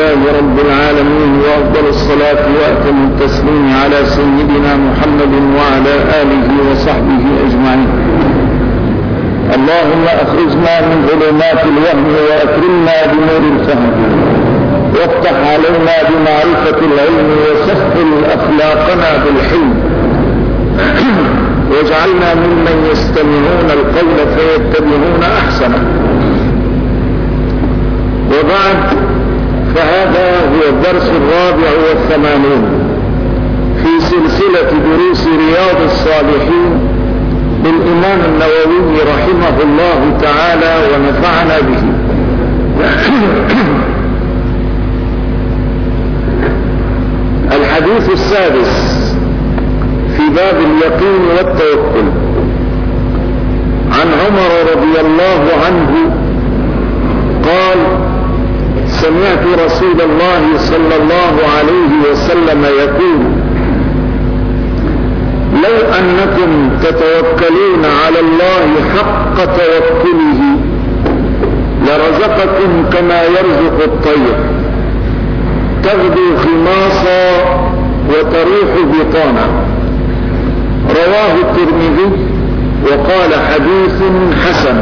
لله رب العالمين، وأفضل الصلاة وأتم التسليم على سيدنا محمد وعلى آله وصحبه أجمعين. اللهم أخرجنا من ظلمات الوهم وأكرمنا بنور الفهم، وافتح علينا بمعرفة العلم، وسهل أخلاقنا بالحلم، واجعلنا ممن يستمعون القول فيتبعون أحسنه. وبعد، فهذا هو الدرس 84 في سلسلة دروس رياض الصالحين للإمام النووي رحمه الله تعالى ونفعنا به. الحديث السادس في باب اليقين والتوكل. عن عمر رضي الله عنه قال: سمعت رسول الله صلى الله عليه وسلم يقول: لو أنكم تتوكلون على الله حق توكله لرزقكم كما يرزق الطير، تغدو خماصا وتروح بطانا. رواه الترمذي وقال: حديث حسن.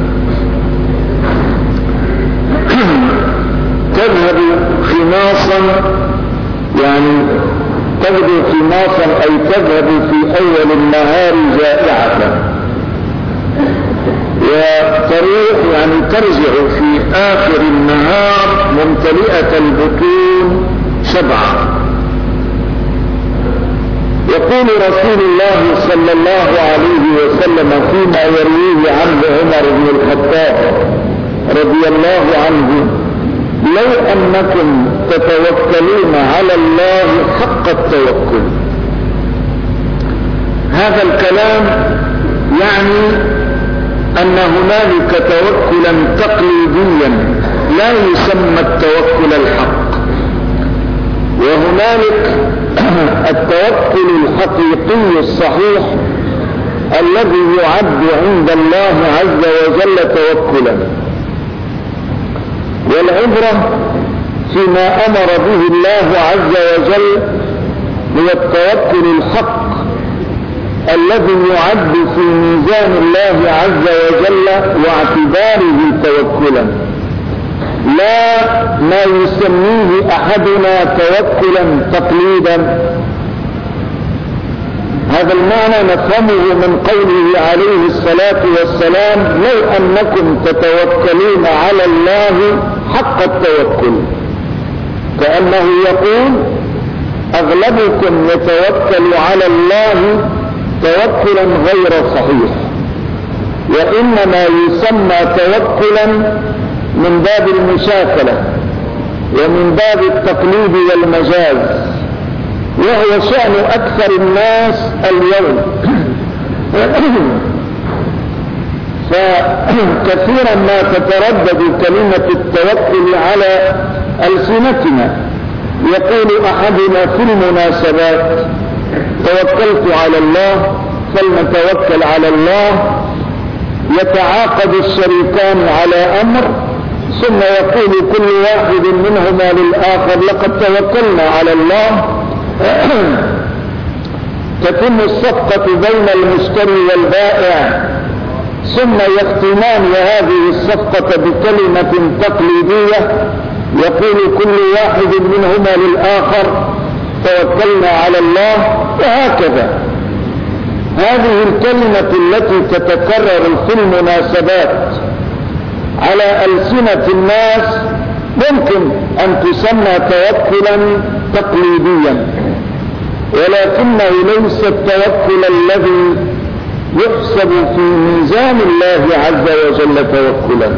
تذهب خماصا يعني تغدو خماصا أي تذهب في أول النهار جائعة، وتروح يعني ترجع في آخر النهار ممتلئة البطون شبعا. يقول رسول الله صلى الله عليه وسلم فيما يرويه عنه عمر بن الخطاب رضي الله عنه: لو أنكم تتوكلون على الله حق التوكل. هذا الكلام يعني أن هنالك توكلا تقليديا لا يسمى التوكل الحق، وهنالك التوكل الحقيقي الصحيح الذي يعد عند الله عز وجل توكلا. والعبرة فيما أمر به الله عز وجل هو التوكل الحق الذي يعد في ميزان الله عز وجل واعتباره توكلا، لا ما يسميه أحدنا توكلا تقليدا. هذا المعنى نفهمه من قوله عليه الصلاة والسلام: لو أنكم تتوكلون على الله حق التوكل، كأنه يقول: أغلبكم يتوكل على الله توكلا غير صحيح، وإنما يسمى توكلا من باب المشاكلة ومن باب التقليد والمجاز، وهو شأن أكثر الناس اليوم. فكثيرا ما تتردد كلمة التوكل على ألسنتنا. يقول أحدنا في المناسبات: توكلت على الله فلنتوكل على الله. يتعاقد الشريكان على أمر، ثم يقول كل واحد منهما للآخر: لقد توكلنا على الله. تتم الصفقة بين المشتري والبائع، ثم يختمان هذه الصفقة بكلمة تقليدية يقول كل واحد منهما للآخر: توكلنا على الله. وهكذا هذه الكلمة التي تتكرر في المناسبات على ألسنة الناس ممكن أن تسمى توكلا تقليديا، ولكنه ليس التوكل الذي يحسب في ميزان الله عز وجل توكلا.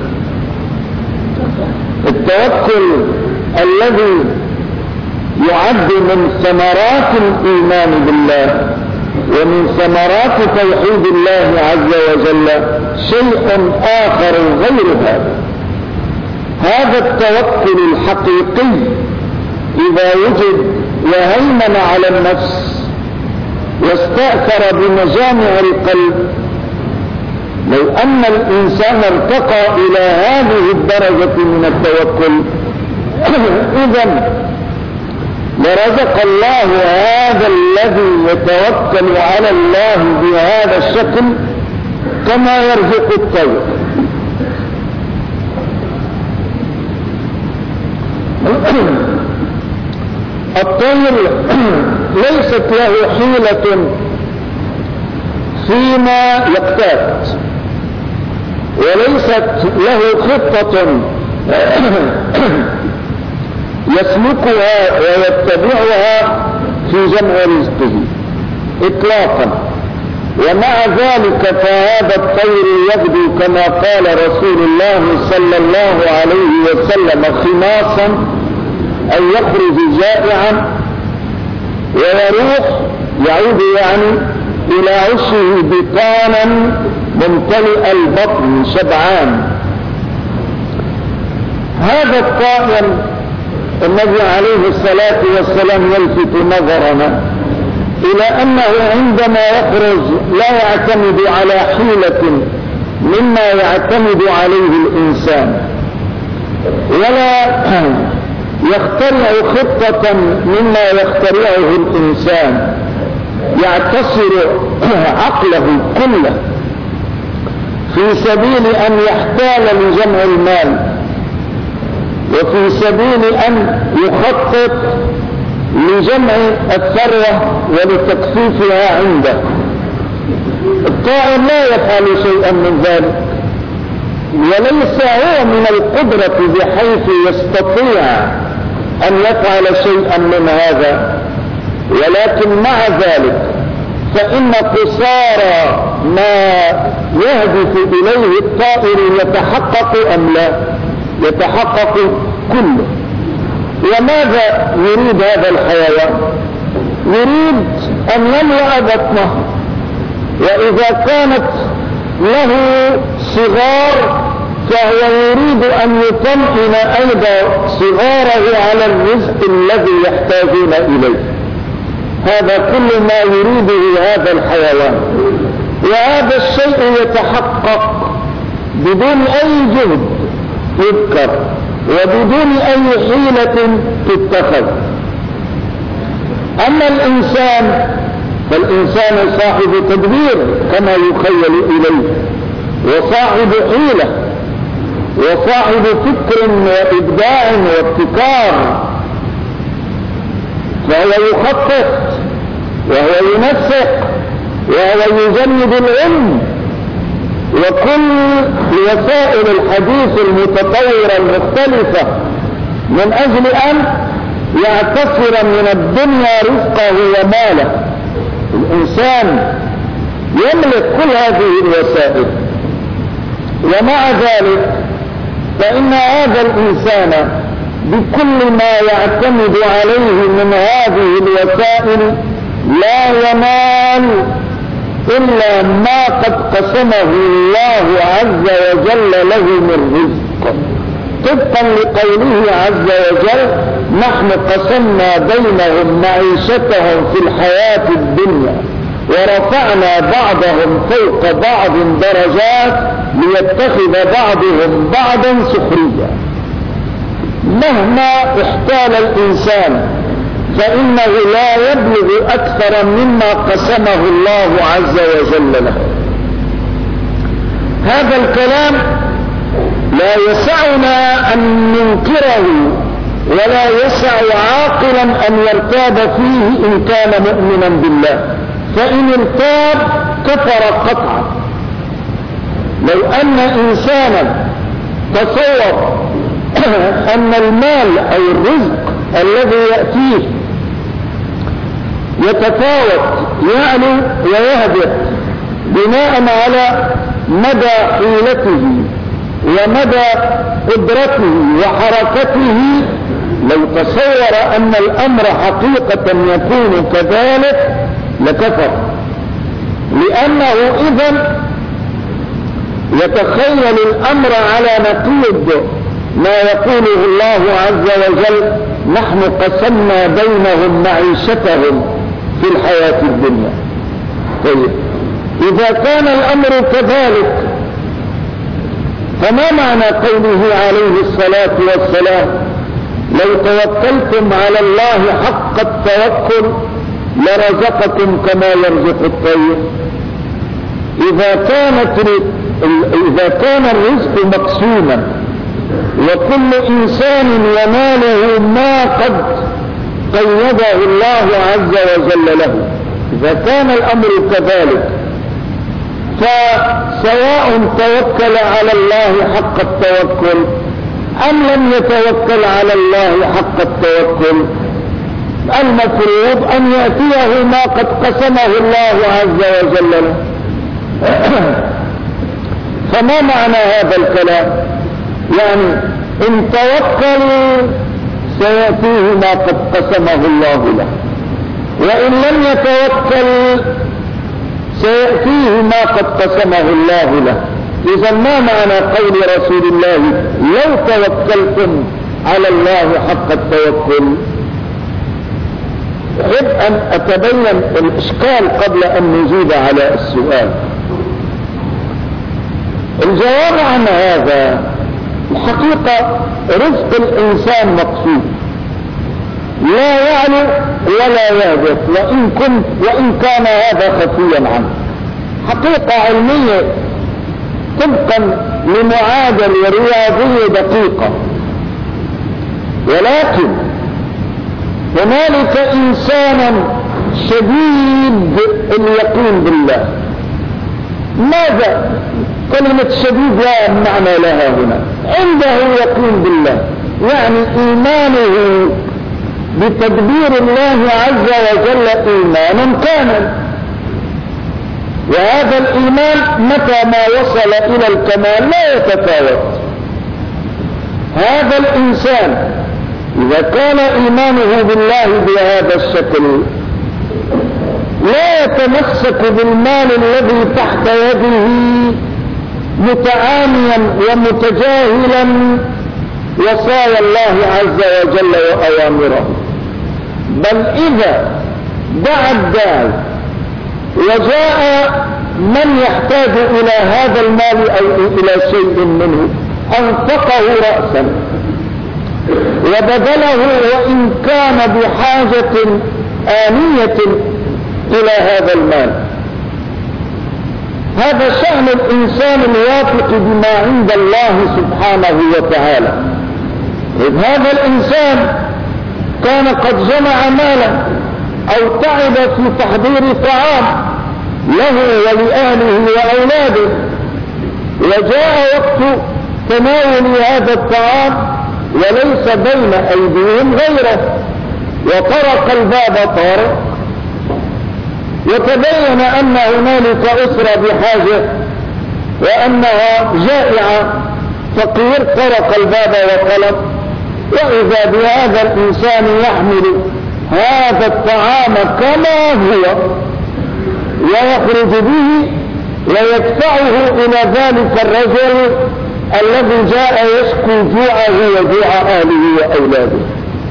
التوكل الذي يعد من ثمرات الإيمان بالله ومن ثمرات توحيد الله عز وجل شيء آخر غير هذا. هذا التوكل الحقيقي إذا وجد وهيمن على النفس واستأثر بمجامع القلب، لو أن الإنسان ارتقى إلى هذه الدرجة من التوكل إذن لرزق الله هذا الذي يتوكل على الله بهذا الشكل كما يرزق الطير. الطير ليست له حيلة فيما يقتات، وليست له خطة يسلكها ويتبعها في جمع رزقه إطلاقا. ومع ذلك فهذا الطير يغدو كما قال رسول الله صلى الله عليه وسلم خماصا، أي يخرج جائعا ويروح يعود يعني إلى عشه بطانا ممتلئ البطن شبعان. هذا الطائر النبي عليه الصلاة والسلام يلفت نظرنا إلى أنه عندما يخرج لا يعتمد على حيلة مما يعتمد عليه الإنسان، ولا يخترع خطة مما يخترعه الإنسان، يعتصر عقله كله في سبيل أن يحتال لجمع المال، وفي سبيل أن يخطط لجمع الثروة ولتكثيفها عنده. الطائر لا يفعل شيئا من ذلك، وليس هو من القدرة بحيث يستطيع أن يفعل شيئا من هذا، ولكن مع ذلك فإن قصارى ما يهدف إليه الطائر يتحقق أم لا؟ يتحقق كله. وماذا يريد هذا الحيوان؟ يريد أن يملأ بطنه، وإذا كانت له صغار فهو يريد أن يطمئن أيضا صغاره على الرزق الذي يحتاجون إليه. هذا كل ما يريده هذا الحيوان، وهذا الشيء يتحقق بدون أي جهد يذكر وبدون أي حيلة تتخذ. أما الإنسان فالإنسان صاحب تدبير كما يخيل إليه، وصاحب حيلة، وصاحب فكر وإبداع وابتكار، فهو يخطط وهو ينسق وهو يجند العلم وكل وسائل الحديث المتطورة المختلفة من أجل أن يعتصر من الدنيا رزقه وماله. الإنسان يملك كل هذه الوسائل، ومع ذلك فإن هذا الإنسان بكل ما يعتمد عليه من هذه الوسائل لا ينال إلا ما قد قسمه الله عز وجل له من رزق، طبقا لقوله عز وجل: نحن قسمنا بينهم معيشتهم في الحياة الدنيا ورفعنا بعضهم فوق بعض درجات ليتخذ بعضهم بعضا سخريا. مهما احتال الإنسان فإنه لا يبلغ أكثر مما قسمه الله عز وجل له. هذا الكلام لا يسعنا أن ننكره، ولا يسع عاقلا أن يرتاب فيه إن كان مؤمنا بالله، فإن ارتاب كفر قطعا. لو أن إنسانا تصور أن المال أو الرزق الذي يأتيه يتفاوت يعلو ويهبط بناء على مدى حيلته ومدى قدرته وحركته، لو تصور أن الأمر حقيقة يكون كذلك لكفر، لأنه إذن يتخيل الأمر على نقيض ما يقوله الله عز وجل: نحن قسمنا بينهم معيشتهم في الحياة الدنيا. طيب، إذا كان الأمر كذلك فما معنى قوله عليه الصلاة والسلام: لو توكلتم على الله حق التوكل لرزقكم كما يرزق الطير. إذا كان الرزق مقسوما وكل إنسان يناله ما قد قيده الله عز وجل له، إذا كان الأمر كذلك فسواء توكل على الله حق التوكل أم لم يتوكل على الله حق التوكل، المفروض أن يأتيه ما قد قسمه الله عز وجل له. فما معنى هذا الكلام؟ يعني إن توكل سيأتيه ما قد قسمه الله له، وإن لم يتوكل سيأتيه ما قد قسمه الله له. إذا ما معنى قول رسول الله لو توكلتم على الله حق التوكل؟ أحب أن أتبين الإشكال قبل أن نجيب على السؤال. الجواب عن هذا الحقيقة رزق الإنسان مقصود لا يعلو ولا يهبط وإن كان هذا خفيا عنه. حقيقة علمية طبقا لمعادلة رياضية دقيقة، ولكن هنالك إنسانا شديد اليقين بالله. ماذا كلمة شديد لا معنى لها هنا؟ عنده يقين بالله، يعني إيمانه بتدبير الله عز وجل إيمانا كامل، وهذا الإيمان متى ما وصل إلى الكمال لا يتفاوت. هذا الإنسان إذا كان إيمانه بالله بهذا الشكل لا يتمسك بالمال الذي تحت يده متعاميا ومتجاهلا وصايا الله عز وجل وأوامره، بل إذا دعا الداعي وجاء من يحتاج إلى هذا المال أو إلى شيء منه أنفقه رأسا وبذله وإن كان بحاجة آنية إلى هذا المال. هذا شأن الإنسان الواثق بما عند الله سبحانه وتعالى. إذ هذا الإنسان كان قد جمع مالا أو تعب في تحضير طعام له ولأهله وأولاده، وجاء وقت تناول هذا الطعام وليس بين أيديهم غيره، وطرق الباب طارق وتبين أن هنالك أسرة بحاجة وأنها جائعة، فقير طرق الباب وطلب، وإذا بهذا الإنسان يحمل هذا الطعام كما هو ويخرج به ويدفعه إلى ذلك الرجل الذي جاء يشكو جوعه وجوع أهله وأولاده.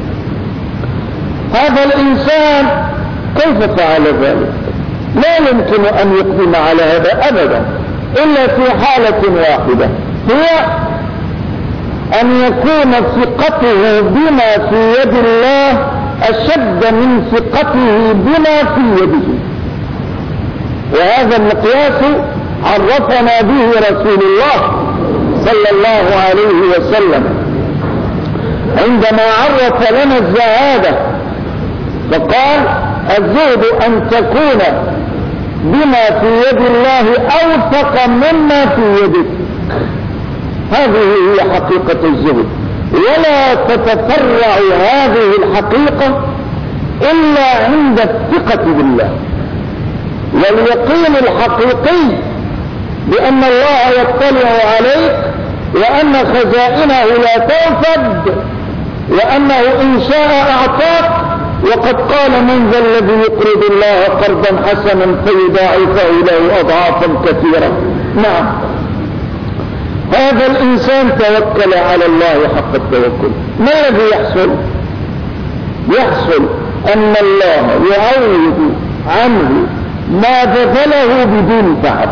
هذا الإنسان كيف فعل ذلك؟ لا يمكن أن يقدم على هذا أبدا إلا في حالة واحدة، هي أن يكون ثقته بما في يد الله أشد من ثقته بما في يده. وهذا المقياس عرفنا به رسول الله صلى الله عليه وسلم عندما عرف لنا الزهادة، فقال الزهد أن تكون بما في يد الله أوثق مما في يدك. هذه هي حقيقة الزهد، ولا تتفرع هذه الحقيقة إلا عند الثقة بالله واليقين الحقيقي بأن الله يطلع عليك، وأن خزائنه لا تنفد، وأنه إن شاء أعطاك، وقد قال من ذا الذي يقرض الله قرضا حسنا فيضاعفه له أضعافا كثيرة. نعم، هذا الإنسان توكل على الله حق التوكل. ما الذي يحصل؟ يحصل أن الله يعوض عنه ما بذله بدون تعب.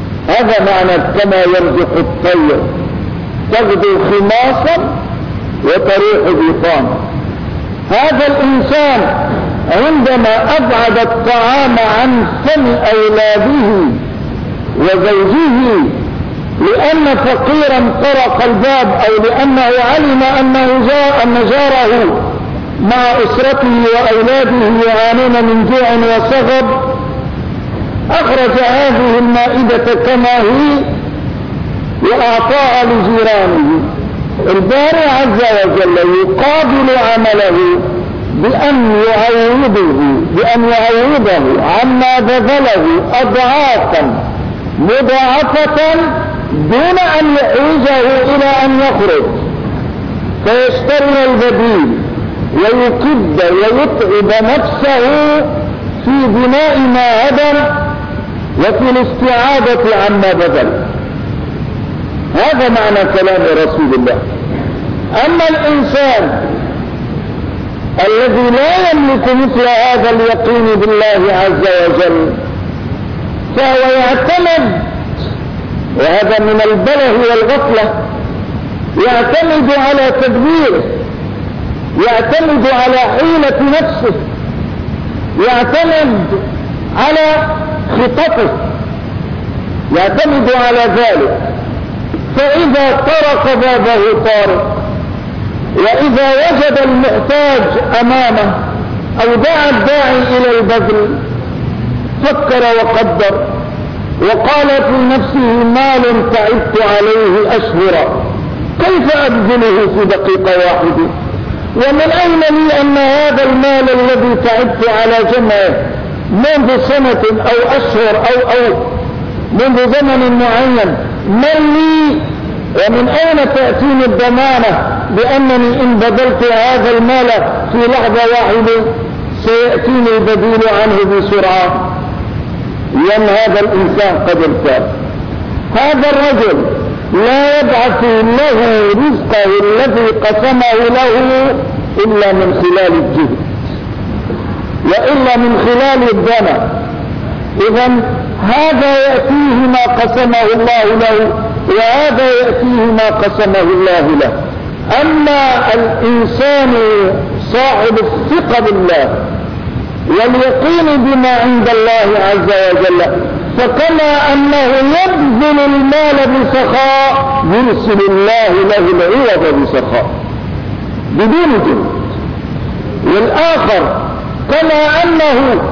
هذا معنى كما يرزق الطير تغدو خماصا وتروح بطانه. هذا الإنسان عندما أبعد الطعام عن فم أولاده وزوجه لأن فقيرا طرق الباب أو لأنه علم أن جاره مع أسرته وأولاده يعانون من جوع وصغب، أخرج هذه المائدة كما هي وأعطاها لجيرانه. الباري عز وجل يقابل عمله بأن يعوضه عما بذله أضعافا مضاعفة دون أن يحوجه إلى أن يخرج فيشتري البديل ويكد ويتعب نفسه في بناء ما هدم وفي الاستعادة عما بذل. هذا معنى كلام رسول الله. أما الإنسان الذي لا يملك مثل هذا اليقين بالله عز وجل فهو يعتمد، وهذا من البله والغفلة، يعتمد على تدبيره، يعتمد على حيلة نفسه، يعتمد على خطته، يعتمد على ذلك. فإذا طرق بابه طارق، وإذا وجد المحتاج أمامه أو دعا الداعي إلى البذل فكر وقدر وقال في نفسه مال تعبت عليه أشهرا كيف أبذله في دقيقة واحدة؟ ومن أين لي أن هذا المال الذي تعبت على جمعه منذ سنة أو أشهر أو منذ زمن معين من لي؟ ومن أين تأتيني الضمانة بأنني إن بذلت هذا المال في لحظة واحدة سيأتيني البديل عنه بسرعة؟ لأن هذا الإنسان قد ارتاب. هذا الرجل لا يبعث له رزقه الذي قسمه له إلا من خلال الجهد وإلا من خلال الدم. إذن هذا يأتيه ما قسمه الله له وهذا يأتيه ما قسمه الله له. أما الإنسان صاحب الثقة بالله واليقين بما عند الله عز وجل فكما أنه يبذل المال بسخاء يرسل الله له العوض بسخاء بدون جهد. والآخر كما أنه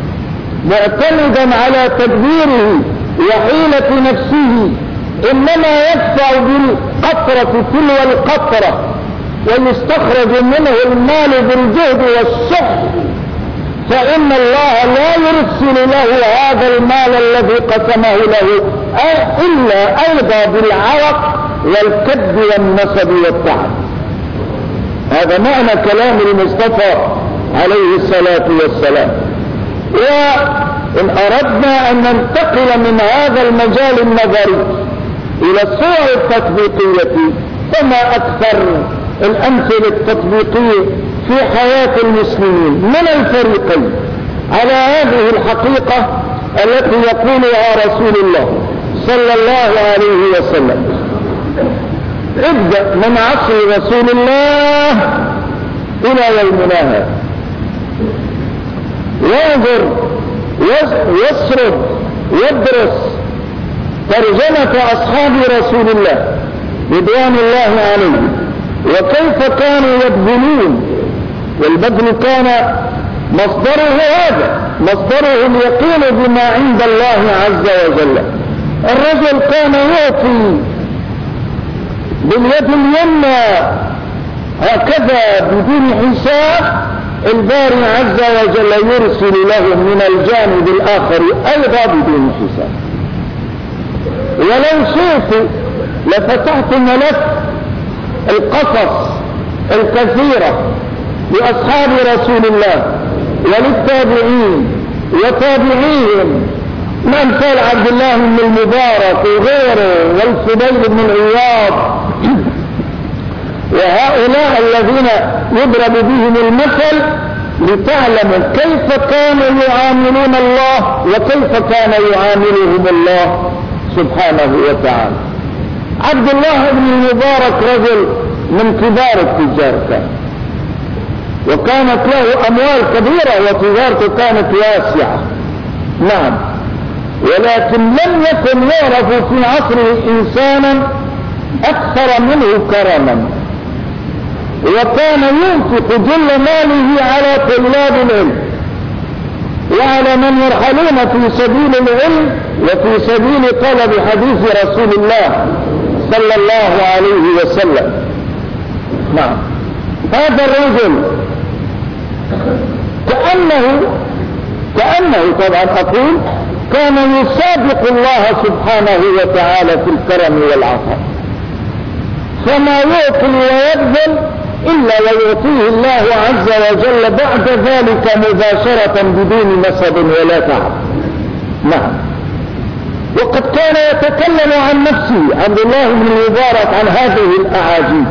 معتمدا على تدبيره وحيلة نفسه إنما يدفع بالقطرة تلو القطرة ويستخرج منه المال بالجهد والسخط، فإن الله لا يرسل له هذا المال الذي قسمه له إلا أيضا بالعرق والكد والنصب والتعب. هذا معنى كلام المصطفى عليه الصلاة والسلام. وإن أردنا أن ننتقل من هذا المجال النظري إلى الصور التطبيقية فما أكثر الأمثلة التطبيقية في حياة المسلمين من الفريقين على هذه الحقيقة التي يقولها رسول الله صلى الله عليه وسلم. ابدأ من عصر رسول الله إلى يومنا هذا وانظر واسرد وادرس ترجمة أصحاب رسول الله رضوان الله عليهم وكيف كانوا يبذلون. والبذل كان مصدره هذا، مصدره اليقين بما عند الله عز وجل. الرجل كان يعطي باليد اليمنى هكذا بدون حساب، الباري عز وجل يرسل له من الجانب الآخر أيضا بدون حساب. ولو شئت لفتحت ملف القصص الكثيرة لأصحاب رسول الله وللتابعين وتابعيهم من أمثال عبد الله بن المبارك وغيره والفضيل بن عياض وهؤلاء الذين يضرب بهم المثل لتعلموا كيف كانوا يعاملون الله وكيف كان يعاملهم الله سبحانه وتعالى. عبد الله بن المبارك رجل من كبار التجار كان، وكانت له أموال كبيرة وتجارته كانت واسعة. نعم، ولكن لم يكن يعرف في عصره إنسانا أكثر منه كرما، وكان ينفق جل ماله على طلاب العلم وعلى من يرحلون في سبيل العلم وفي سبيل طلب حديث رسول الله صلى الله عليه وسلم. نعم، هذا الرجل كأنه طبعا أقول كان يسابق الله سبحانه وتعالى في الكرم والعطاء، فما يعطي ويبذل إلا ويعطيه الله عز وجل بعد ذلك مباشرة بدون نسب ولا تعب. نعم، وقد كان يتكلم عن نفسه عبد الله بن المبارك عن هذه الأعاجيب.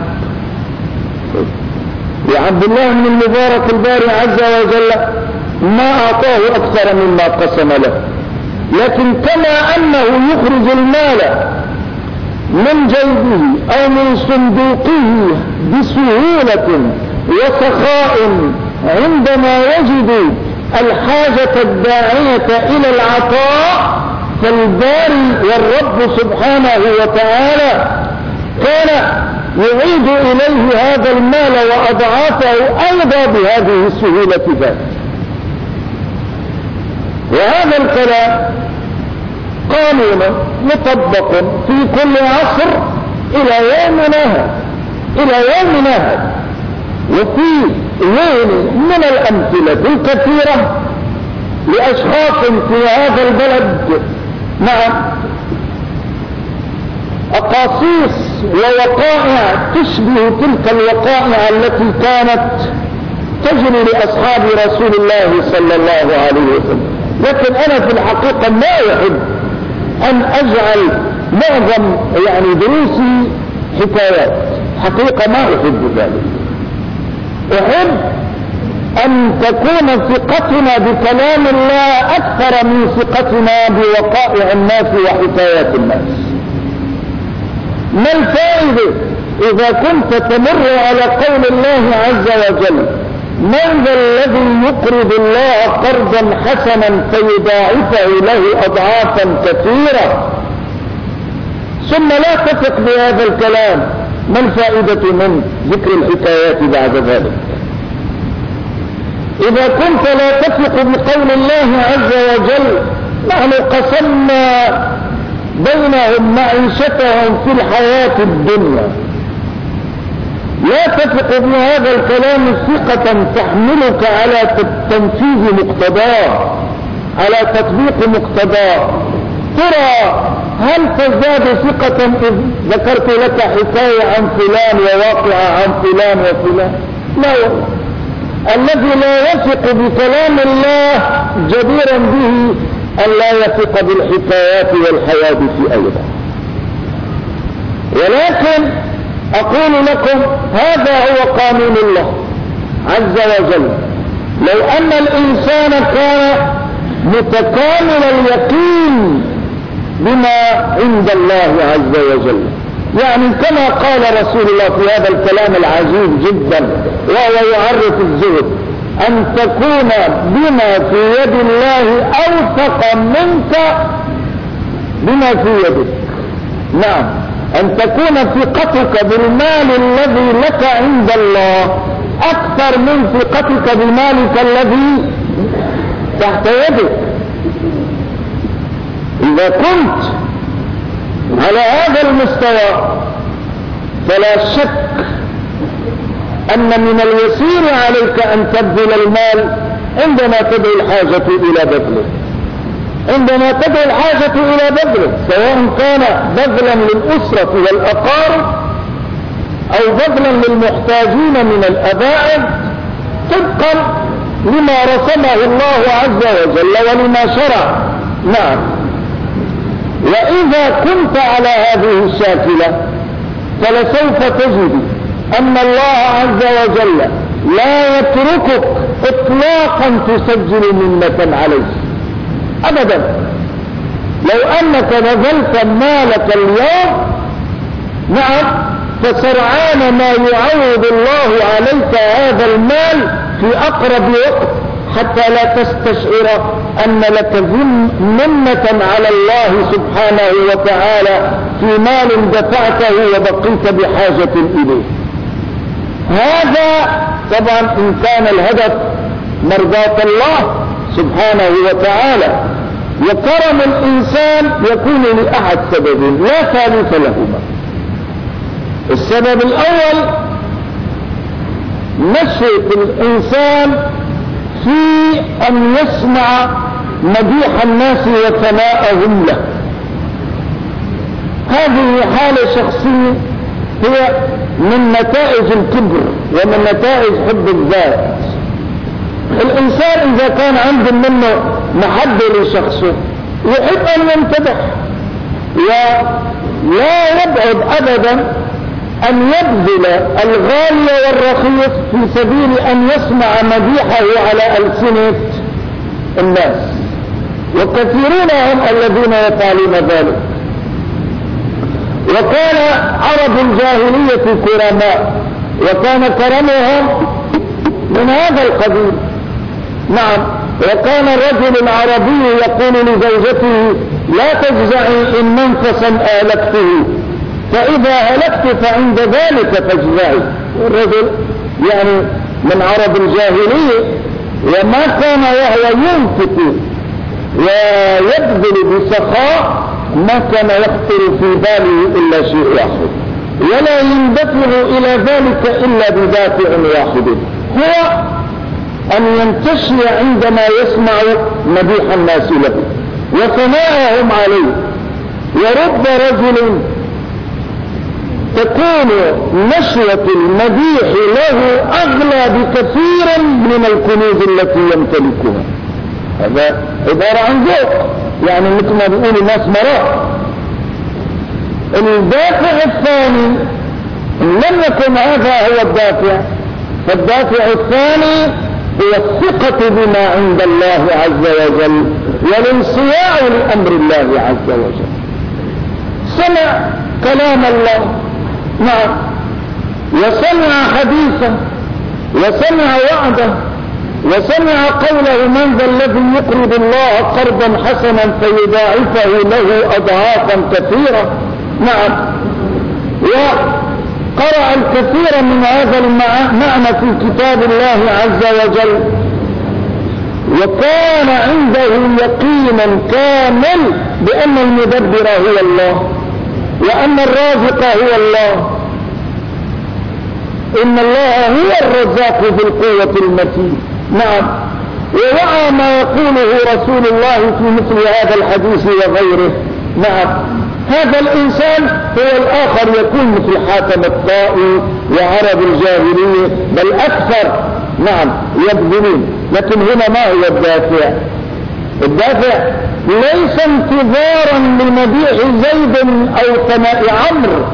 وعبد الله بن المبارك الباري عز وجل ما أعطاه أكثر مما قسم له، لكن كما أنه يخرج المال من جيبه أو من صندوقه بسهولة وسخاء عندما يجد الحاجة الداعية إلى العطاء، فالباري والرب سبحانه وتعالى كان يعيد إليه هذا المال وأضعافه أيضا بهذه السهولة ذات. وهذا الكلام قانون مطبق في كل عصر إلى يومنا هذا. وفي غير من الأمثلة الكثيرة لأشخاص في هذا البلد، نعم، أقاصيص ووقائع تشبه تلك الوقائع التي كانت تجري لأصحاب رسول الله صلى الله عليه وسلم. لكن أنا في الحقيقة ما أحب أن أجعل معظم دروسي حكايات، حقيقة ما أحب ذلك. أحب أن تكون ثقتنا بكلام الله أكثر من ثقتنا بوقائع الناس وحكايات الناس. ما الفائدة إذا كنت تمر على قول الله عز وجل: من ذا الذي يقرض الله قرضا حسنا فيضاعفه له أضعافا كثيرة، ثم لا تثق بهذا الكلام؟ ما الفائدة من ذكر الحكايات بعد ذلك؟ إذا كنت لا تثق بقول الله عز وجل: نحن قسمنا بينهم معيشتهم في الحياة الدنيا، لا تثق بهذا الكلام ثقة تحملك على تنفيذ مقتضاه، على تطبيق مقتضاه، ترى هل تزداد ثقة إذ ذكرت لك حكاية عن فلان وواقعة عن فلان وفلان؟ لا والله. الذي لا يثق بكلام الله جديرا به أن لا يثق بالحكايات والحوادث أيضا. ولكن أقول لكم هذا هو قانون الله عز وجل. لو أن الإنسان كان متكامل اليقين بما عند الله عز وجل، كما قال رسول الله في هذا الكلام العجيب جدا وهو يعرف الزهد: أن تكون بما في يد الله أوثق منك بما في يدك. نعم، أن تكون ثقتك بالمال الذي لك عند الله أكثر من ثقتك بمالك الذي تحت يدك. إذا كنت على هذا المستوى فلا شك أن من اليسير عليك أن تبذل المال عندما تدعو الحاجة إلى بذله، عندما تدعو الحاجة إلى بذله، سواء كان بذلا للأسرة والأقارب أو بذلا للمحتاجين من الأبائد، طبقا لما رسمه الله عز وجل ولما شرع. نعم، وإذا كنت على هذه الشاكلة فلسوف تجد أن الله عز وجل لا يتركك إطلاقا تسجل منة عليه أبدا. لو أنك بذلت مالك اليوم، نعم، فسرعان ما يعوض الله عليك هذا المال في أقرب وقت، حتى لا تستشعر أن لك منة على الله سبحانه وتعالى في مال دفعته وبقيت بحاجة إليه. هذا طبعا إن كان الهدف مرضاة الله سبحانه وتعالى. وكرم الإنسان يكون لأحد سببين لا ثالث لهما. السبب الأول نشأة الإنسان في أن يسمع مديح الناس وثناءهم له. هذه حالة شخصية هي من نتائج الكبر ومن نتائج حب الذات. الإنسان إذا كان عنده منه محبة لشخصه يحب أن يمتدح، ولا يبعد أبدا أن يبذل الغالي والرخيص في سبيل أن يسمع مديحه على ألسنة الناس، وكثيرون هم الذين يفعلون ذلك. وكان عرب الجاهلية كرماء، وكان كرمهم من هذا القبيل. نعم. وكان الرجل العربي يقول لزوجته لا تجزعي إن منفسا آلكته، فإذا هلكت فعند ذلك فاجزعي. الرجل يعني من عرب الجاهلية، وما كان وهو ينفق ويبذل بسخاء ما كان يخطر في باله إلا شيء واحد، ولا يندفع إلى ذلك إلا بدافع واحد، هو أن ينتشي عندما يسمع مديح الناس له وثناءهم عليه. ورب رجل تكون نشوة المديح له أغلى بكثير من الكنوز التي يمتلكها. هذا عبارة عن ذوق، يعني مثل ما بيقول الناس مراء. الدافع الثاني لم يكن هذا هو الدافع، فالدافع الثاني هو الثقة بما عند الله عز وجل والانصياع لأمر الله عز وجل. سمع كلام الله، نعم، وسمع حديثه، وسمع وعده، وسمع قوله من ذا الذي يقرض الله قرضا حسنا فيضاعفه له أضعافا كثيرة. نعم. وقرأ الكثير من هذا المعنى في كتاب الله عز وجل، وكان عنده يقينا كامل بأن المدبر هو الله، وأن الرازق هو الله، إن الله هو الرزاق ذو القوة المتين. نعم. ووعى ما يقوله رسول الله في مثل هذا الحديث وغيره. نعم. هذا الإنسان هو الآخر يكون مثل حاتم الطائي وعرب الجاهلية بل أكثر. نعم يبذلون. لكن هنا ما هو الدافع؟ الدافع ليس انتظارا لمديح زيد أو ثناء عمرو،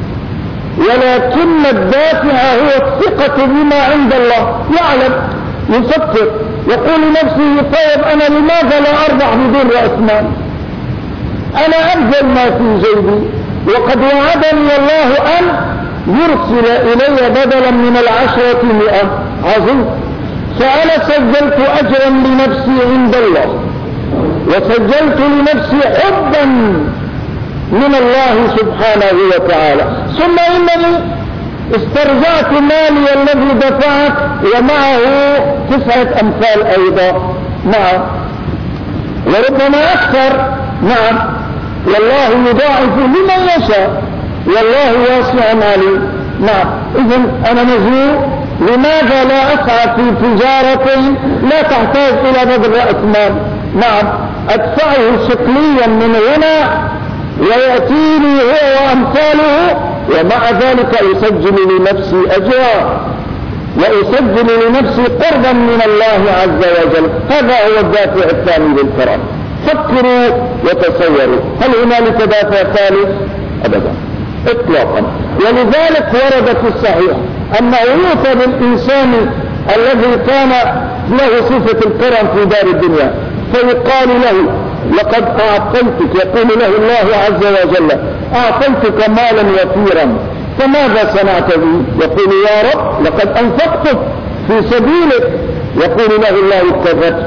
ولكن الدافع هو الثقة بما عند الله. يعلم، يفكر، يقول لنفسه طيب أنا لماذا لا أربح بدون رأس مال؟ أنا أبذل ما في جيبي، وقد وعدني الله أن يرسل إلي بدلا من 10 100. عظيم. فأنا سجلت أجرا لنفسي عند الله، وسجلت لنفسي حبا من الله سبحانه وتعالى. ثم إنني استرجعت مالي الذي دفعت ومعه 9 أمثال أيضا. نعم. وربما أكثر. نعم. والله يضاعف لمن يشاء، والله واسع عليم. نعم. إذن أنا مزنوق، لماذا لا أسعى في تجارة لا تحتاج إلى بذل رأس مال؟ نعم. أدفعه شكليا من هنا ويأتيني هو وأمثاله، ومع ذلك أسجل لنفسي أجرا وأسجل لنفسي قربا من الله عز وجل. هذا هو الدافع الثاني للكرم. فكروا وتصوروا، هل هنالك دافع ثالث؟ أبدا إطلاقا. ولذلك ورد في الصحيح أنه يؤتى بالإنسان الذي كان له صفة الكرم في دار الدنيا فيقال له لقد أعطيتك، يقول له الله عز وجل أعطيتك مالا وفيرا فماذا صنعت بي؟ يقول يا رب لقد أنفقته في سبيلك. يقول له الله كذبت،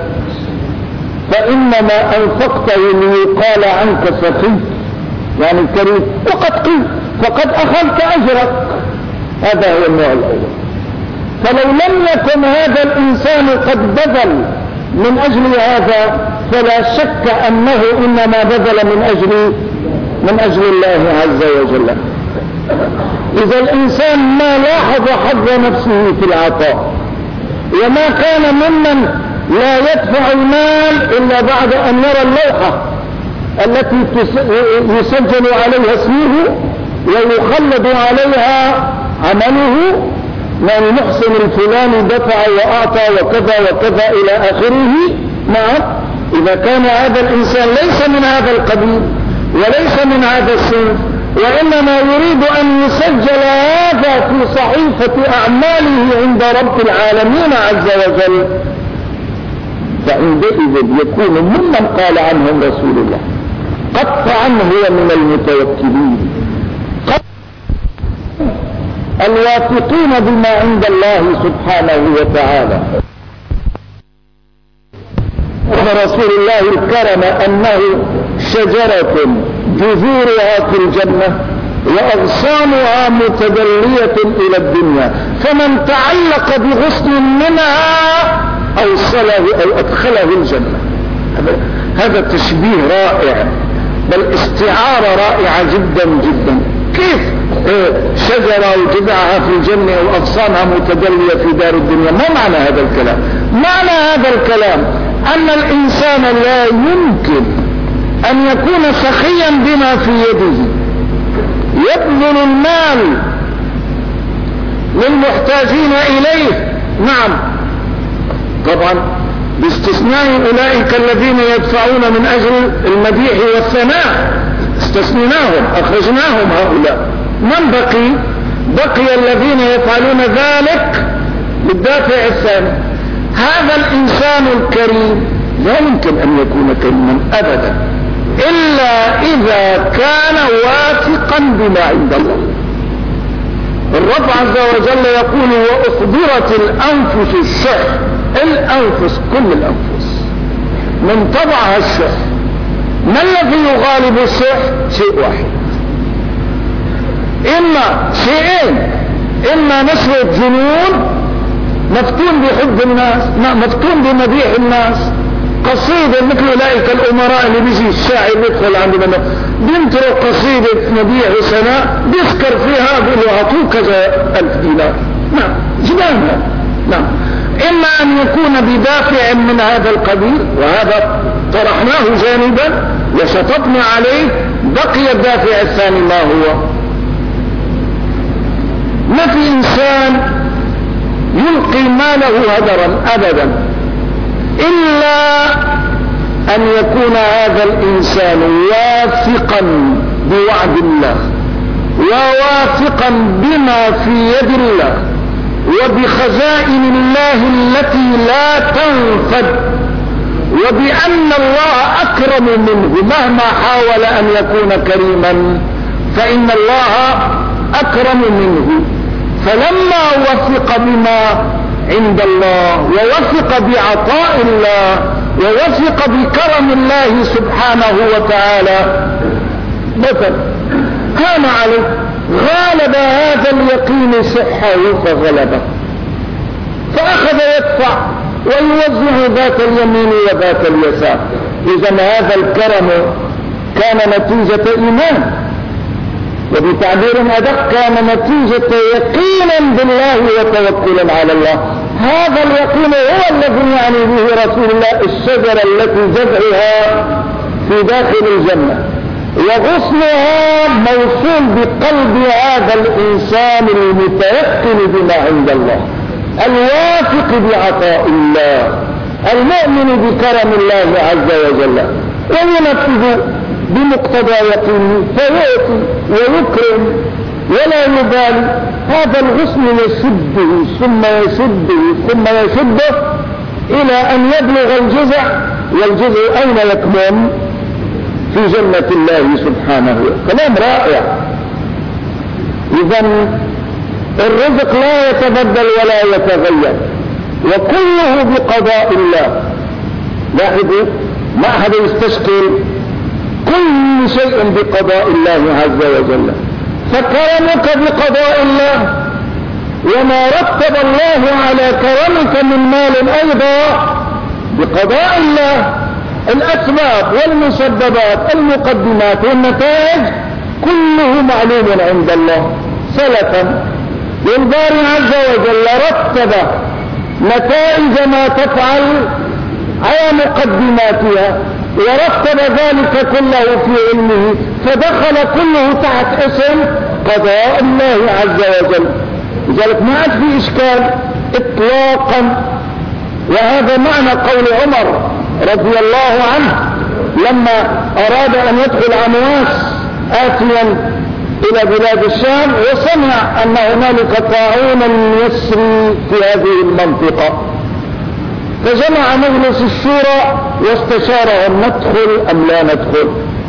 فإنما أنفقته ليقال عنك سخي، يعني الكريم، وقد قيل فقد أخذت أجرك. هذا هو النوع الأول. فلو لم يكن هذا الإنسان قد بذل من أجل هذا فلا شك أنه إنما بذل من أجل الله عز وجل. إذا الإنسان ما لاحظ حظ نفسه في العطاء، وما كان ممن لا يدفع المال إلا بعد أن يرى اللوحة التي يسجل عليها اسمه ويخلد عليها عمله، من المحسن الفلاني دفع وأعطى وكذا وكذا إلى آخره. نعم، إذا كان هذا الإنسان ليس من هذا القبيل وليس من هذا الصنف، وإنما يريد أن يسجل هذا في صحيفة أعماله عند رب العالمين عز وجل، فعندئذ يكون ممن قال عنهم رسول الله قطعا هو من المتوكلين الواثقين بما عند الله سبحانه وتعالى. ورسول الله الكرم أنه شجرة جذورها في الجنة وأغصانها متدلية إلى الدنيا، فمن تعلق بغصن منها أوصله أو أدخله الجنة. هذا تشبيه رائع، بل استعارة رائعة جدا جدا. كيف شجرة وجذعها في الجنة وأغصانها متدلية في دار الدنيا؟ ما معنى هذا الكلام؟ معنى هذا الكلام أن الإنسان لا يمكن أن يكون سخيا بما في يده، يبذل المال للمحتاجين إليه، نعم طبعا باستثناء أولئك الذين يدفعون من أجل المديح والثناء، استثنيناهم أخرجناهم هؤلاء. من بقي الذين يفعلون ذلك بالدافع الثاني. هذا الإنسان الكريم لا يمكن أن يكون كريما أبدا إلا إذا كان واثقا بما عند الله. الرب عز وجل يقول وأحضرت الأنفس الشح. الأنفس كل الأنفس من طبعها الشح. ما الذي يغالب الشح؟ شيء واحد، إما شيئين، إما نشرة جنون مفتون بحب الناس، مفتون بمديح الناس، قصيدة مثل أولئك الأمراء اللي بيجي الشاعر يدخل عندنا بينترك قصيدة مديح وثناء بيذكر فيها بيقول له أعطوه كذا 1000 دينار. نعم جنان. نعم، إما أن يكون بدافع من هذا القبيل، وهذا طرحناه جانبا وشططنا عليه. بقي الدافع الثاني ما هو؟ ما في إنسان يلقي ماله هدرا أبدا إلا أن يكون هذا الإنسان واثقا بوعد الله وواثقا بما في يد الله وبخزائن الله التي لا تنفد، وبأن الله أكرم منه مهما حاول أن يكون كريما فإن الله أكرم منه. فلما وثق بما عند الله ووثق بعطاء الله ووثق بكرم الله سبحانه وتعالى مثلا كان عليه غالب هذا اليقين صحه فغلبه، فأخذ يدفع ويوزع ذات اليمين وذات اليسار. إذن هذا الكرم كان نتيجة إيمان، وبتعبير أدق كان نتيجة يقينا بالله وتوكلا على الله. هذا اليقين هو الذي يعني به رسول الله الشجرة التي جذعها في داخل الجنة وغصنها موصول بقلب هذا الإنسان المتيقن بما عند الله، الواثق بعطاء الله، المؤمن بكرم الله عز وجل، وينفذ بمقتضى يقينه فيأتي ويكرم ولا يبالي. هذا الغصن يشده ثم يشده ثم يشده إلى أن يبلغ الجزع، والجزع أين يكمن؟ في جنة الله سبحانه. كلام رائع. إذا الرزق لا يتبدل ولا يتغير، وكله بقضاء الله. لاحظوا، ما أحد يستشكل، كل شيء بقضاء الله عز وجل. فكرمك بقضاء الله، وما رتب الله على كرمك من مال أيضا بقضاء الله. الأسباب والمسببات، المقدمات والنتائج، كله معلوم عند الله سلفا. والباري عز وجل رتب نتائج ما تفعل على مقدماتها، ورتب ذلك كله في علمه، فدخل كله تحت اسم قضاء الله عز وجل. لذلك ما عاد في إشكال إطلاقا. وهذا معنى قول عمر رضي الله عنه لما أراد أن يدخل عمواس آتيا إلى بلاد الشام، وسمع أن هنالك طاعون يسري في هذه المنطقة، فجمع مجلس الشورى واستشارهم ندخل أم لا ندخل.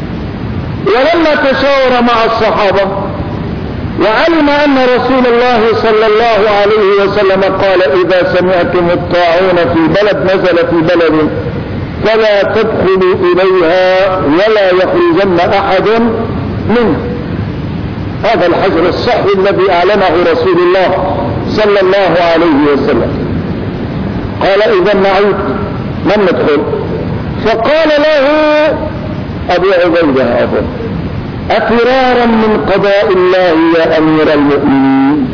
ولما تشاور مع الصحابة وعلم أن رسول الله صلى الله عليه وسلم قال: إذا سمعتم الطاعون في بلد نزل في بلد فلا تدخلوا إليها ولا يخرجن أحد منه. هذا الحجر الصحي الذي أعلنه رسول الله صلى الله عليه وسلم. قال: إذا نعود من ندخل؟ فقال له أبو عبيدة: أفرارا من قضاء الله يا أمير المؤمنين؟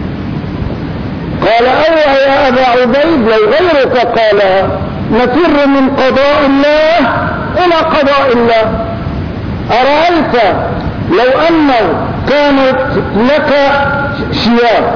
قال: أوه يا أبا عبيد، لو غيرك قال نفر من قضاء الله إلى قضاء الله. أرأيت لو أنه كانت لك شياه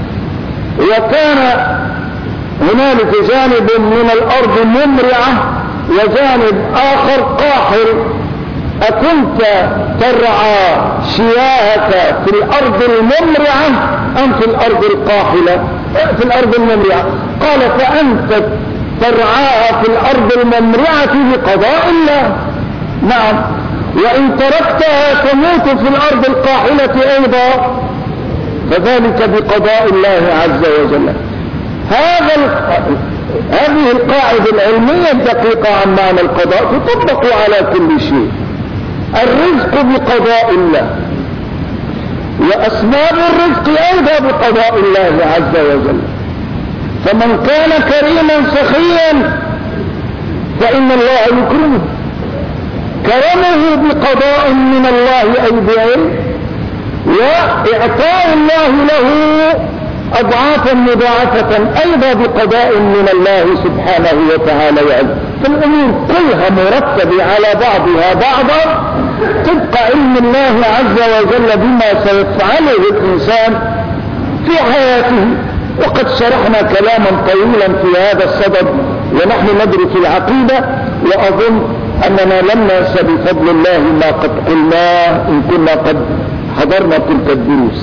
وكان هنالك جانب من الأرض ممرعة وجانب آخر قاحل، أكنت ترعى شياهك في الأرض الممرعة أم في الأرض القاحلة؟ في الأرض الممرعة. قال: فأنت ترعاها في الأرض الممرعة بقضاء الله. نعم، وإن تركتها تموت في الأرض القاحلة أيضا، فذلك بقضاء الله عز وجل. هذه القاعدة العلمية الدقيقة عن معنى القضاء تطبق على كل شيء. الرزق بقضاء الله، وأسباب الرزق أيضا بقضاء الله عز وجل. فمن كان كريما سخيا فإن الله يكرمه، كرمه بقضاء من الله أي بعلم، وإعطاء الله له أضعافا مضاعفة أيضا بقضاء من الله سبحانه وتعالى وعلم. فالأمور كلها مرتبة على بعضها بعضا تبقى علم الله عز وجل بما سيفعله الإنسان في حياته. وقد شرحنا كلاما طويلا في هذا الصدد ونحن ندرس العقيدة، وأظن أننا لم ننسى بفضل الله ما قد قلناه إن كنا قد حضرنا تلك الدروس.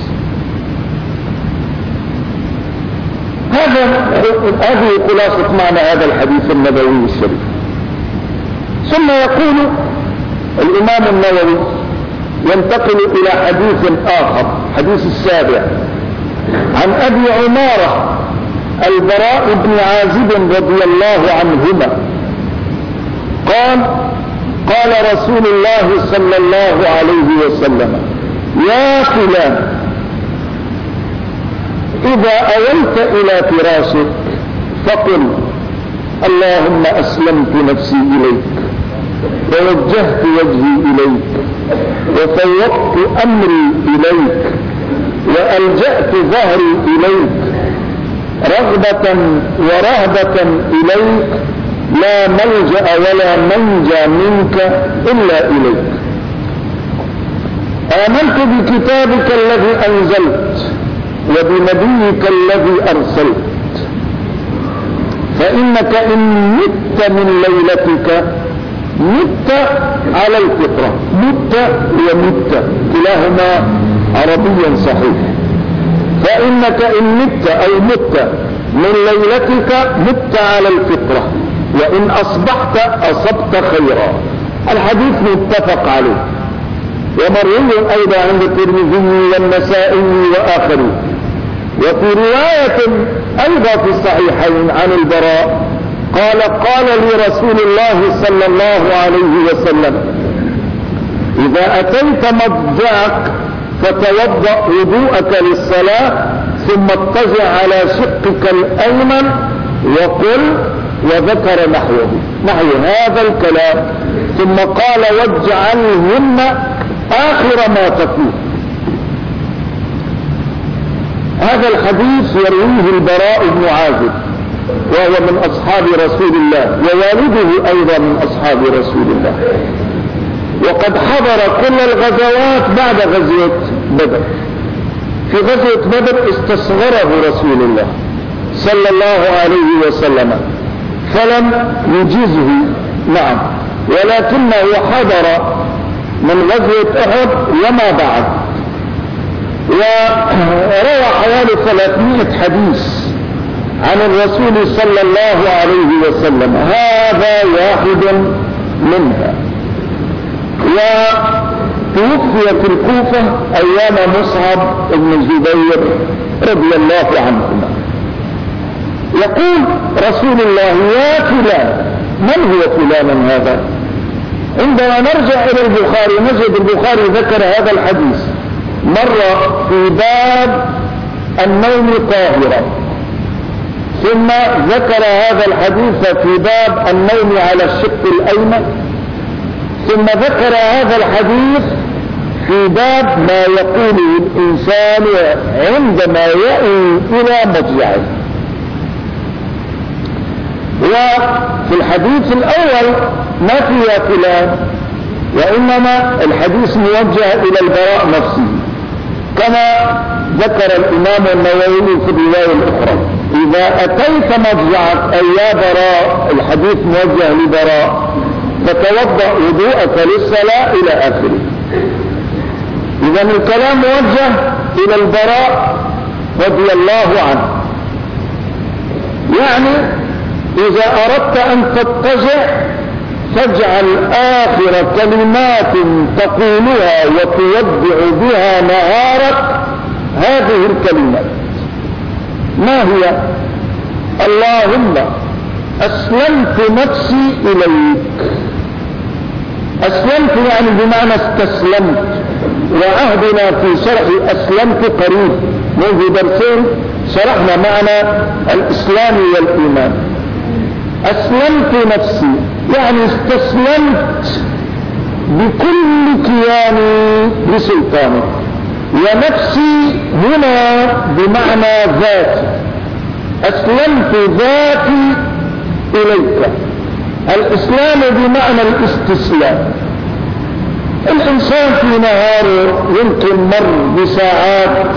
هذه خلاصة معنى هذا الحديث النبوي الشريف. ثم يقول الإمام النووي ينتقل إلى حديث آخر، حديث السابع، عن أبي عمارة البراء بن عازب رضي الله عنهما قال: قال رسول الله صلى الله عليه وسلم: يا فلان، إذا أويت إلى فراشك فقل: اللهم أسلمت نفسي إليك، ووجهت وجهي إليك، وفوضت أمري إليك، وألجأت ظهري إليك، رغبة ورهبة إليك، لا ملجأ ولا منجى منك إلا إليك. آمنت بكتابك الذي أنزلت وبنبيك الذي أرسلت، فإنك إن مت من ليلتك مت على الفطرة. مت ومت كلاهما عربيا صحيح. فإنك إن مت أي مت من ليلتك مت على الفطرة، وإن أصبحت أصبت خيرا. الحديث متفق عليه. ومروي أيضا عند الترمذي والنسائي وآخرين. وفي رواية أيضا في الصحيحين عن البراء قال لي رسول الله صلى الله عليه وسلم: إذا أتيت مضجعك فتوضأ وضوءك للصلاة ثم اضطجع على شقك الأيمن وقل، وذكر نحو هذا الكلام، ثم قال: واجعلهن آخر ما تقول. هذا الحديث يرويه البراء بن عازب وهو من أصحاب رسول الله، ووالده أيضا من أصحاب رسول الله، وقد حضر كل الغزوات بعد غزوة بدر. في غزوة بدر استصغره رسول الله صلى الله عليه وسلم فلم يجزه، نعم، ولكنه حضر من غزوة أحد وما بعد، وروى حوالي 300 حديث عن الرسول صلى الله عليه وسلم، هذا واحد منها. وتوفي في الكوفة أيام مصعب بن الزبير رضي الله عنهما. يقول رسول الله: يا فلان. من هو فلان هذا؟ عندما نرجع إلى البخاري نجد البخاري ذكر هذا الحديث مرة في باب النوم طاهرا، ثم ذكر هذا الحديث في باب النوم على الشق الأيمن، ثم ذكر هذا الحديث في باب ما يقوله الإنسان عندما يأوي إلى مضجعه. وفي الحديث الأول ما فيه فلان، وإنما الحديث موجه إلى البراء نفسه، كما ذكر الإمام النووي في الرواية الأخرى: إذا أتيت مضجعك، أي يا براء، الحديث موجه لبراء، فتوضأ وضوءك للصلاة إلى آخره. إذن الكلام موجه إلى البراء رضي الله عنه، يعني إذا أردت أن تضطجع فاجعل آخر كلمات تقولها وتودع بها نهارك هذه الكلمات. ما هي؟ اللهم أسلمت نفسي إليك. أسلمت يعني بمعنى استسلمت، وعهدنا في شرح أسلمت قريب، منذ درسين شرحنا معنى الإسلام والإيمان. أسلمت نفسي يعني استسلمت بكل كياني لسلطانك، ونفسي هنا بمعنى ذاتي، أسلمت ذاتي إليك. الإسلام بمعنى الاستسلام. الإنسان في نهاره يمكن مر بساعات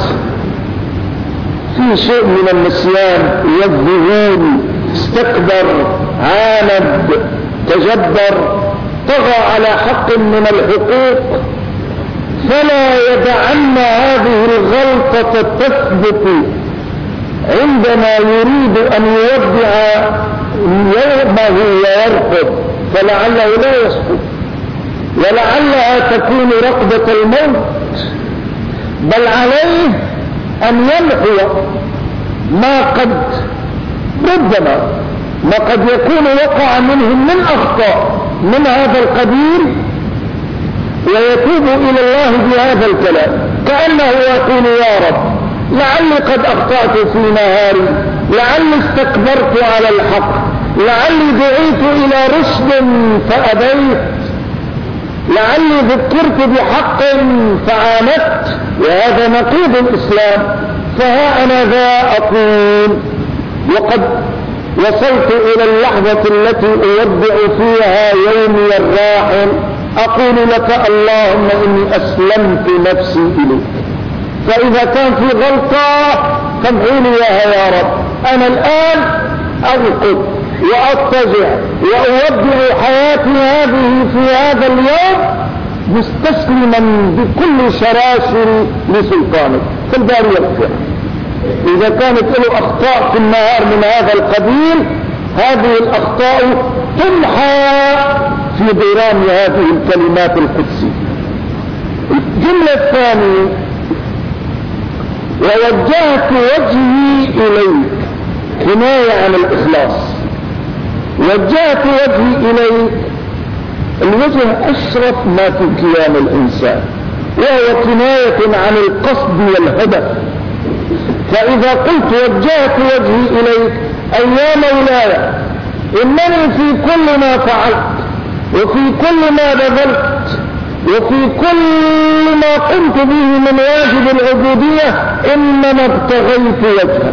في شيء من النسيان والذهول، استكبر، عاند، تجبر، طغى على حق من الحقوق، فلا يدعن هذه الغلطة تثبت عندما يريد أن يودع يومه ويرقد، فلعله لا يسقط، ولعلها تكون رقبة الموت، بل عليه أن يمحو ما قد ربما ما قد يكون وقع منهم من أخطاء من هذا القبيل، ويتوب إلى الله بهذا الكلام، كأنه يقول: يا رب، لعلي قد أخطأت في نهاري، لعلي استكبرت على الحق، لعلي دعيت إلى رشد فأبيت، لعلي ذكرت بحق فعاندت، وهذا نقيض الإسلام. فها أنا ذا أقول، وقد وصلت إلى اللحظة التي أودع فيها يومي الراحل، أقول لك: اللهم إني أسلمت نفسي إليك. فإذا كان في غلطة فامحيني إياها يا رب. أنا الآن أرقد وأضطجع وأودع حياتي هذه في هذا اليوم مستسلما بكل شراشر لسلطانك. فالباري يغفر. إذا كانت له أخطاء في النهار من هذا القبيل، هذه الأخطاء تمحى في ضرام هذه الكلمات القدسية. الجملة الثانية ووجهت وجهي إليك كناية عن الإخلاص. وجهت وجهي إليك، الوجه أشرف ما في كيان الإنسان، وهو كناية عن القصد والهدف. فإذا قلت وجهت وجهي إليك أي يا مولاي إنني في كل ما فعلت وفي كل ما بذلت وفي كل ما قمت به من واجب العبودية إنما ابتغيت وجهك،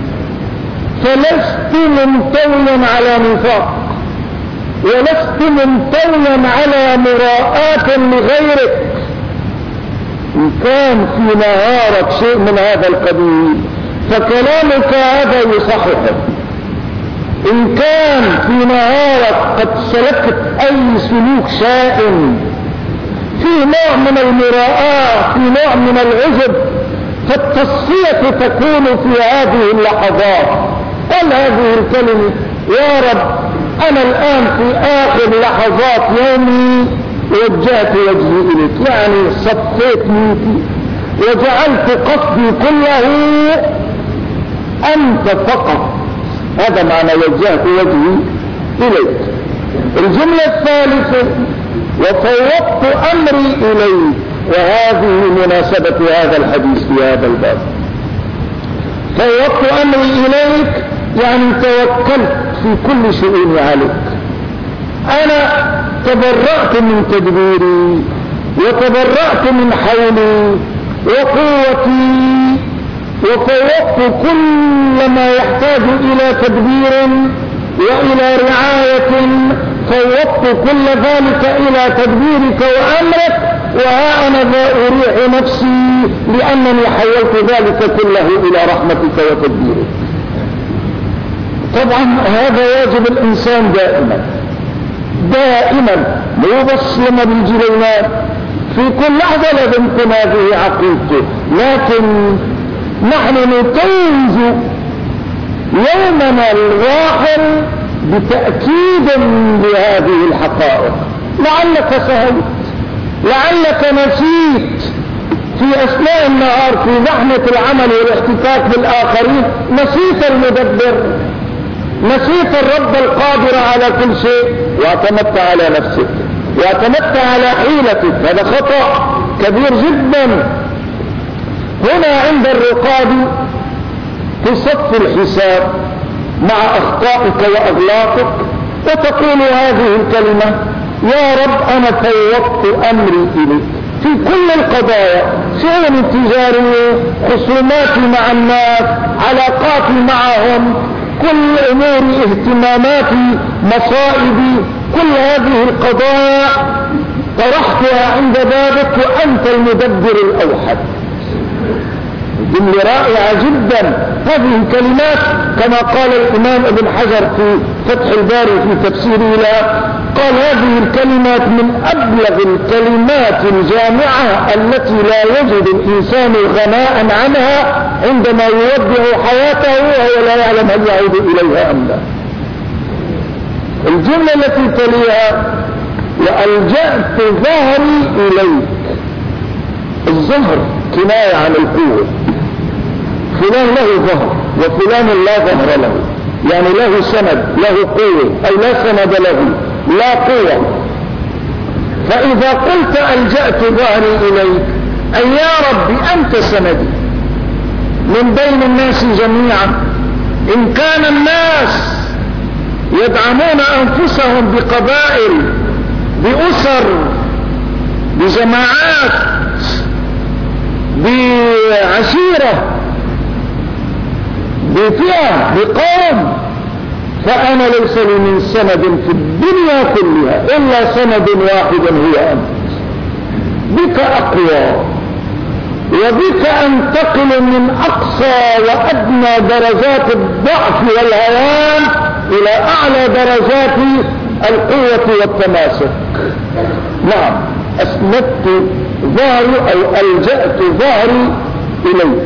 فلست منطويا على نفاق ولست منطويا على مراءات لغيرك. إن كان في نهارك شيء من هذا القبيل فكلامك هذا يصححه. إن كان في نهارك قد سلكت أي سلوك شائن في نوع من المراءة، في نوع من العجب، فالتصفية تكون في هذه اللحظات. قل هذه الكلمة: يا رب أنا الآن في آخر لحظات يومي وجهت وجهي إليك، يعني صفيت نيتي وجعلت قصدي كله أنت فقط. هذا معنى وجهت وجهي إليك. الجملة الثالثة: وفوضت أمري إليك، وهذه مناسبة هذا الحديث في هذا الباب. فوضت أمري إليك يعني توكلت في كل شؤوني عليك. أنا تبرأت من تدبيري وتبرأت من حولي وقوتي، وفوضت كل ما يحتاج إلى تدبير وإلى رعاية، فوضت كل ذلك إلى تدبيرك وأمرك، وها أنا ذا أريح نفسي لأنني حولت ذلك كله إلى رحمتك وتدبيرك. طبعا هذا واجب الإنسان دائما مو بس لما بيجي لنا في كل لحظة لازم تكون هذه عقيدته، لكن نحن نتوج يومنا الراحل بتأكيد لهذه الحقائق. لعلك سهلت، لعلك نسيت في أثناء النهار في زحمة العمل والاحتكاك بالآخرين، نسيت المدبر، نسيت الرب القادر على كل شيء، واعتمدت على نفسك واعتمدت على حيلتك. هذا خطأ كبير جدا. هنا عند الرقاد تصف الحساب مع أخطائك وأغلاطك وتقول هذه الكلمة: يا رب أنا فوضت أمري إليك في كل القضايا، شؤون تجارية، خصوماتي مع الناس، علاقاتي معهم، كل أموري، اهتماماتي، مصائبي، كل هذه القضايا طرحتها عند بابك وأنت المدبر الأوحد. جملة رائعة جدا. هذه الكلمات كما قال الإمام ابن حجر في فتح الباري في تفسيره لها، قال هذه الكلمات من أبلغ الكلمات الجامعة التي لا يجد الإنسان غناء عنها عندما يودع حياته وهو لا يعلم هل يعود إليها أم لا. الجملة التي تليها: وألجأت ظهري إليك. الظهر كناية عن القوة. فلان له ظهر وفلان لا ظهر له، يعني له سند، له قوة، أو لا سند له، لا قوة. فإذا قلت ألجأت ظهري إليك أي يا ربي أنت سندي من بين الناس جميعا. إن كان الناس يدعمون أنفسهم بقبائل، بأسر، بجماعات، بعشيرة، بفئة، بقوم، فأنا ليس لي من سند في الدنيا كلها إلا سند واحد هو أنت. بك أقوى وبك أنتقل من أقصى وأدنى درجات الضعف والهوان إلى أعلى درجات القوة والتماسك. نعم، أسندت ظهري أو ألجأت ظهري إليك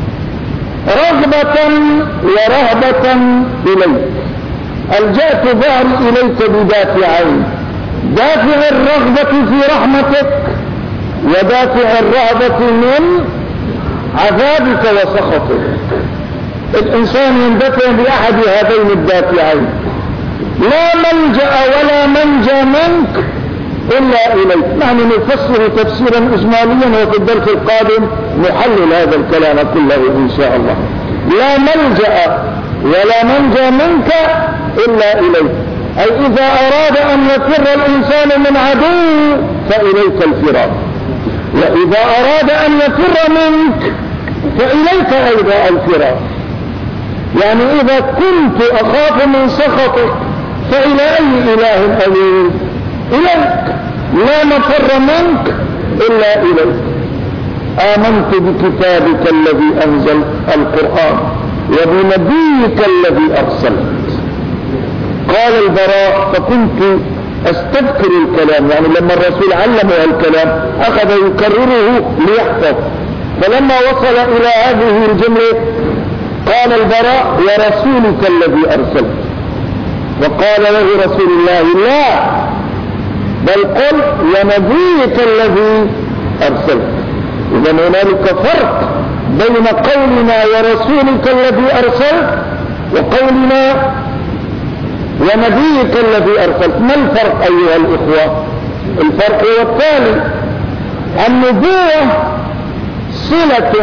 رغبة ورهبة إليك. ألجأت ظهري إليك بدافعين: دافع الرغبة في رحمتك ودافع الرهبة من عذابك وسخطك. الإنسان يندفع بأحد هذين الدافعين، لا ملجأ ولا منجى منك إلا إليك. نحن نفسر تفسيرا إجماليا، وفي الدرس القادم نحلل هذا الكلام كله إن شاء الله. لا ملجأ ولا منجى منك إلا إليك، أي إذا أراد أن يفر الإنسان من عدو فإليك الفرار، وإذا أراد أن يفر منك فإليك أيضا الفرار. يعني إذا كنت أخاف من سخطك فإلى أي إله أمين؟ إليك، لا مفر منك إلا إليك. آمنت بكتابك الذي أنزل القرآن وبنبيك الذي أرسلت. قال البراء فكنت أستذكر الكلام، يعني لما الرسول علمه الكلام أخذ يكرره ليحفظ، فلما وصل إلى هذه الجملة قال البراء ورسولك الذي أرسلت، وقال له رسول الله لا، بل قل ونبيك الذي أرسلت. إذا هنالك فرق بين قولنا ورسولك الذي أرسلت وقولنا ونبيك الذي أرسلت. ما الفرق أيها الإخوة؟ الفرق هو التالي: النبوة صلة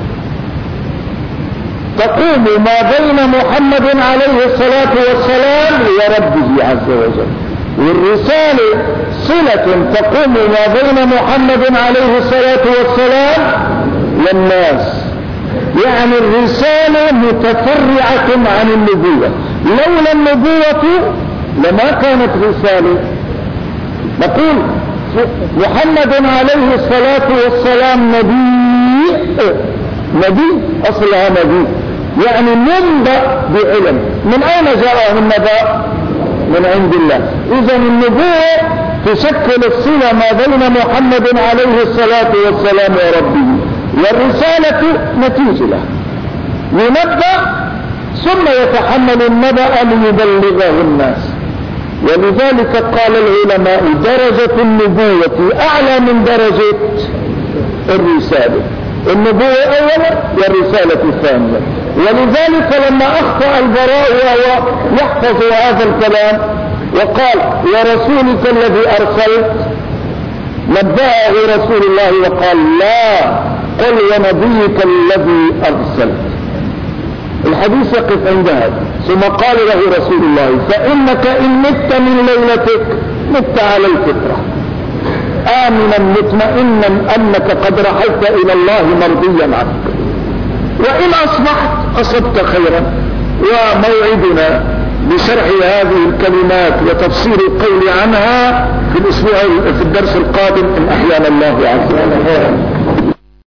تقوم ما بين محمد عليه الصلاة والسلام وربه عز وجل، والرسالة صلة تقوم ما بين محمد عليه الصلاة والسلام والناس. يعني الرسالة متفرعة عن النبوة، لولا النبوة لما كانت رسالة. نقول محمد عليه الصلاة والسلام نبي، أصلها نبي، يعني منبأ بعلم. من أين جاءه النبأ؟ من عند الله. إذا النبوة تشكل الصلة ما بين محمد عليه الصلاة والسلام وربه، والرسالة نتيجة له، ينبأ ثم يتحمل النبأ ليبلغه الناس. ولذلك قال العلماء درجة النبوة أعلى من درجة الرسالة، النبوة أولا والرسالة ثانيا. ولذلك لما أخطأ البراء وهو يحفظ هذا الكلام وقال ورسولك الذي أرسلت، نبهه رسول الله وقال لا، قل ونبيك الذي أرسلت. الحديث يقف عند هذا، ثم قال له رسول الله فإنك إن مت من ليلتك مت على الفطرة، آمنا مطمئنا أنك قد رحلت إلى الله مرضيا عنك، وإن أصبحت أصبت خيرا. وموعدنا بشرح هذه الكلمات وتفسير القول عنها في الأسبوع في الدرس القادم إن أحيانا الله عز وجل.